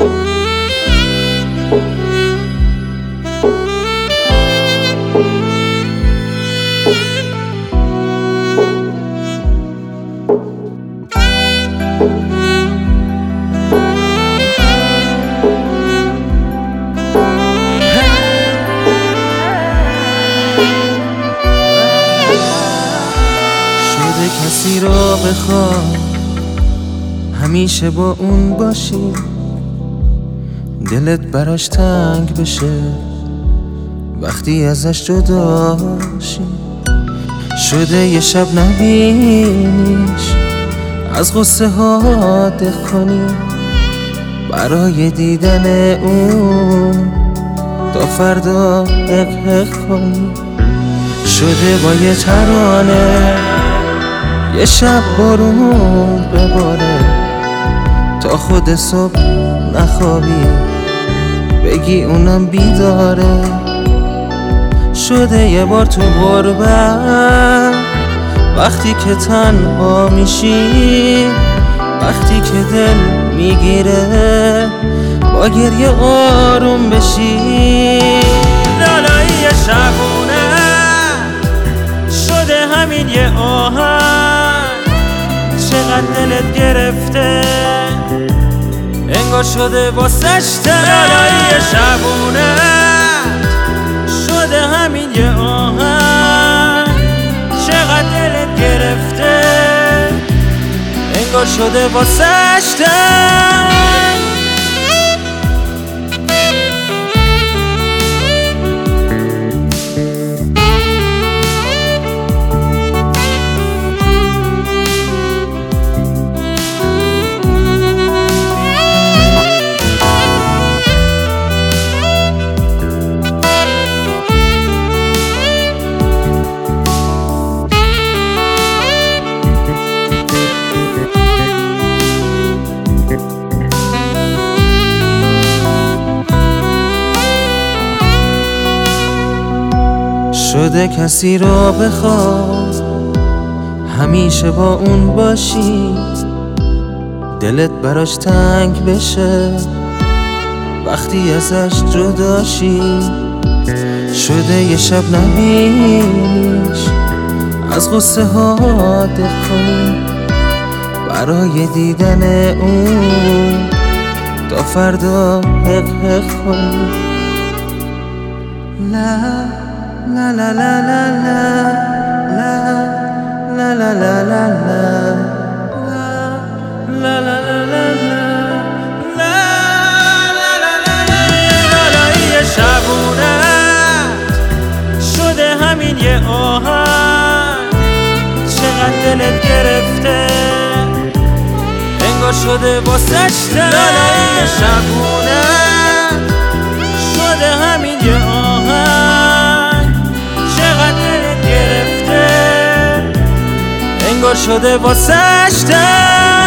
کسی را بخوای همیشه با اون باشی، دلت براش تنگ بشه وقتی ازش جداشی. شده یه شب نبینیش از غصه ها دق کنی، برای دیدن اون تا فردا حق کنی. شده با یه ترانه یه شب بارون بباره تا خود صبح نخوابی بگی اونم بیداره. شده یه بار تو غربت وقتی که تنها میشی، وقتی که دل میگیره با گریه آروم بشی. لالایی شبونه شده همین یه آهنگ، چقدر دلت گرفته انگار شده واسش تنگ. لالایی شبونه شده همین یه آهنگ، چقدر دلت گرفته انگار شده واسش تنگ. شده کسی را بخواد همیشه با اون باشی، دلت براش تنگ بشه وقتی ازش جداشی. شده یه شب نبینیش از غصه ها دق کنی، برای دیدن اون تا فردا حق کنی. La la la la la la la la la la la la la la لالایی شبونه شده همین یه آهنگ، چقدر دلت گرفته انگار شده واسش تنگ. لالایی شبونه شده همین یه آهنگ، انگار شده واسش تنگ.